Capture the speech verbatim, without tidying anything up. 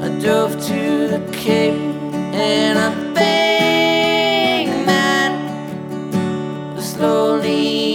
I drove to the Cape in a thing that was slowly